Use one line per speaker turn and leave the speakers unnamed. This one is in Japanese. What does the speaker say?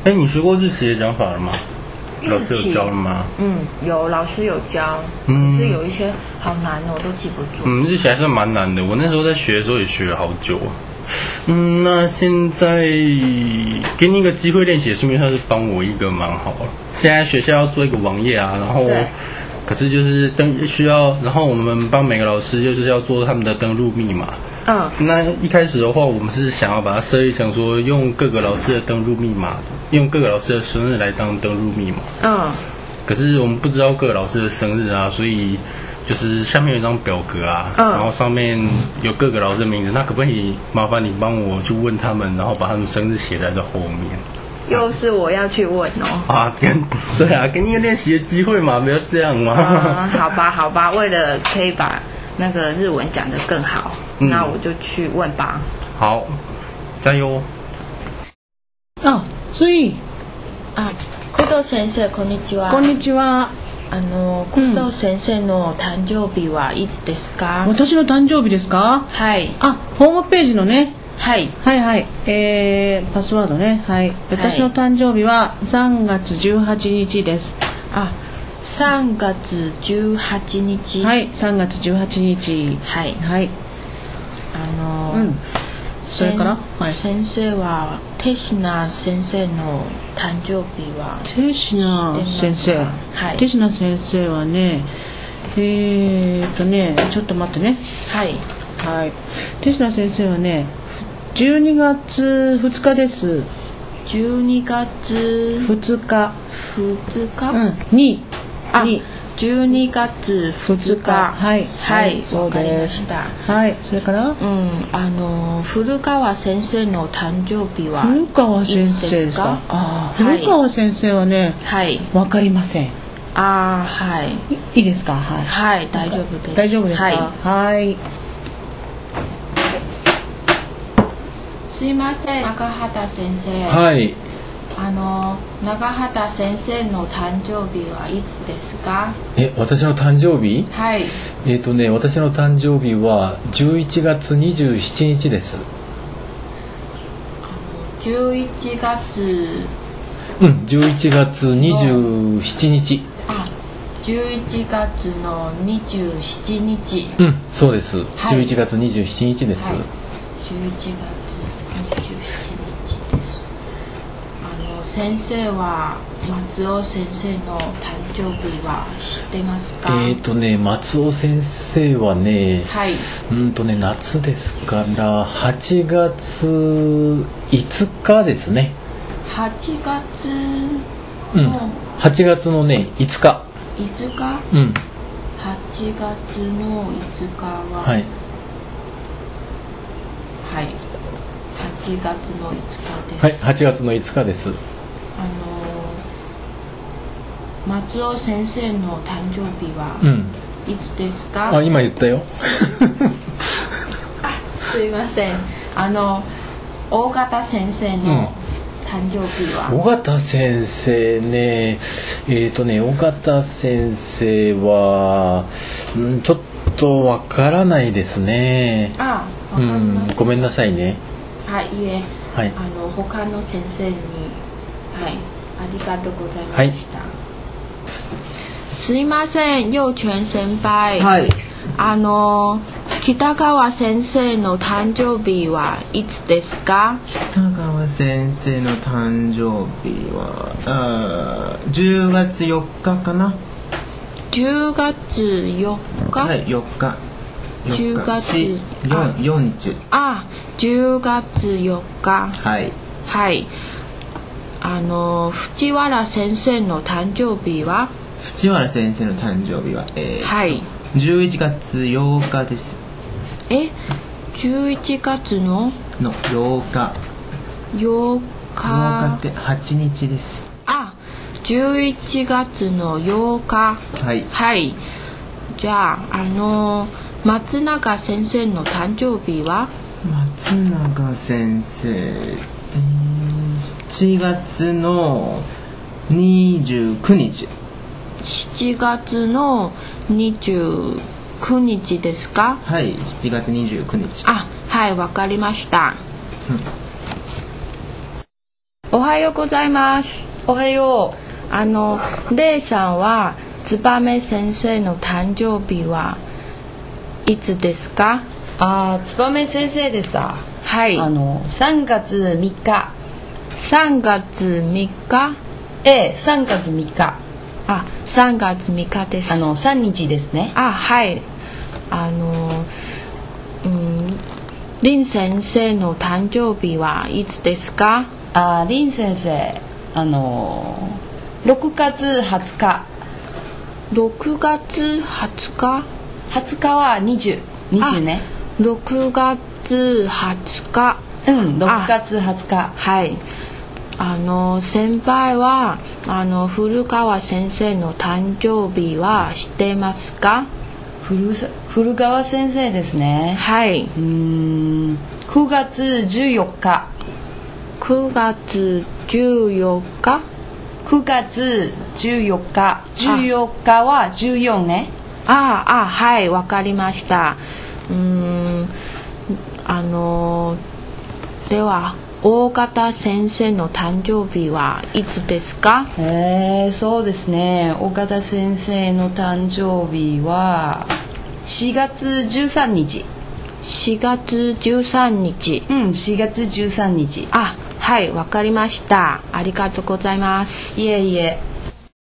哎，你学过日期的讲法了吗？老师有教了吗？
有老师有教，可是有一些好难哦，都记不住。
日期还是蛮难的。我那时候在学的时候也学了好久。那现在给你一个机会练习，顺便算是帮我一个蛮好了。现在学校要做一个网页啊，然后可是就是需要，然后我们帮每个老师就是要做他们的登录密码。那一开始的话，我们是想要把它设计成说，用各个老师的登录密码，用各个老师的生日来当登录密码。可是我们不知道各个老师的生日啊，所以就是下面有一张表格啊，然后上面有各个老师的名字。那可不可以麻烦你帮我去问他们，然后把他们生日写在这后面？
又是我要去问哦。
对啊，给你一个练习的机会嘛，不要这样嘛。
好吧，为了可以把那个日文讲得更好，那我就去问吧。
好，加油。
所以
工藤先生こんにちは。
こんにちは。
工藤先生の誕生日はいつですか？
私の誕生日ですか？
はい。
ホームページのね。はい。パスワードね。はい。私の誕生日は3月18日です。
3月18日。
はい、3月18日。
はい。
それから
先生は手品先生の誕生日は
手品先生。手品先生はね、ちょっと待ってね。はい。手品先生はね、12月2日です。
12月
2日。
に12月2日。はい、わかりました。
はい、それから
古川先生の誕生日はいつですか？
古川先生はね、わかりません。いいですか？
はい、大丈夫です。
大丈夫ですか？はい。
すいません、中畑先生。
はい。
中畑先生の誕生日はいつですか？
私の誕生日？
はい。
私の誕生日は11月27日です。
11月。
11月27日。
11月の27日。
そうです。11月27日です。
11月27日です。先生は松尾先生の誕生日は知ってますか？
松尾先生はね、夏ですから8月5日ですね。
8月
の8月のね5日。
8月の5日は8月の5日です。
はい、8月の5日です。
松尾先生の誕生日はいつですか？
今言ったよ。
すいません。大型先生の誕生日は？
尾形先生ね、尾形先生はちょっとわからないですね。ごめんなさいね。
いえ、他の先生にありがとうございました。すいません、幼泉先輩。北川先生の誕生日はいつですか？
北川先生の誕生日は10月4日かな。
10月4日？
はい、4日。
10月
4日。
10月4日。
はい。
藤原先生の誕生日は？
藤原先生の誕生日は11月8日です。
11月の
8日。8日って8日です。
11月の8日。はい。じゃあ松永先生の誕生日は？
松永先生7月の29日。
7月の29日ですか？
はい、7月29日。
はい、わかりました。おははようございます。
おはよ
う。レイさんは燕先生の誕生日はいつですか？
燕先生ですか。
はい。
3月3日。
3月3日？
3月3日。
3月3日です。
3日ですね。
はい。林先生の誕生日はいつですか？
林先生、6月20日。
6月20日
？20日は20ね。
6月20日。
6月20日。
はい。先輩は古川先生の誕生日は知っていますか？
古川先生ですね。
はい。
9月14日。
9月14日
9月14日。14日は14ね。
はい、わかりました。では大方先生の誕生日はいつですか？
そうですね。大方先生の誕生日は4月13日。
4月13日。
4月13日。
はい、わかりました。ありがとうございます。
いえいえ。